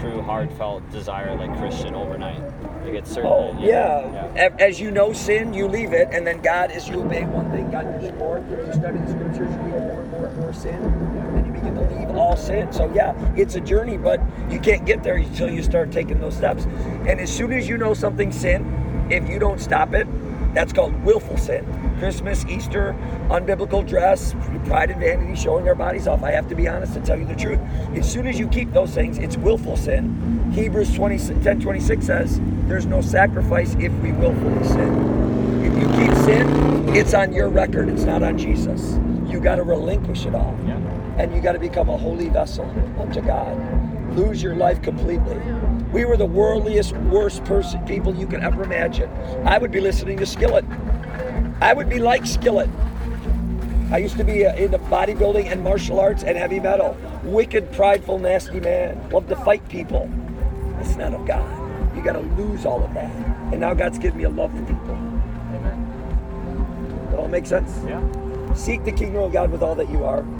true, heartfelt desire like Christian overnight. Like it's certain. Oh, yeah. As you know sin, you leave it, and then God, as you obey one thing, God gives you more. If you study the scriptures, you leave more and more sin, and you begin to leave all sin. So yeah, it's a journey, but you can't get there until you start taking those steps. And as soon as you know something's sin, if you don't stop it, that's called willful sin. Christmas, Easter, unbiblical dress, pride and vanity, showing our bodies off. I have to be honest and tell you the truth. As soon as you keep those things, it's willful sin. Hebrews 10:26 says, there's no sacrifice if we willfully sin. If you keep sin, it's on your record. It's not on Jesus. You got to relinquish it all. Yeah. And you got to become a holy vessel unto God. Lose your life completely. We were the worldliest, worst people you could ever imagine. I would be listening to Skillet. I would be like Skillet. I used to be into bodybuilding and martial arts and heavy metal. Wicked, prideful, nasty man. Loved to fight people. It's not of God. You got to lose all of that. And now God's given me a love for people. Amen. That all make sense? Yeah. Seek the kingdom of God with all that you are.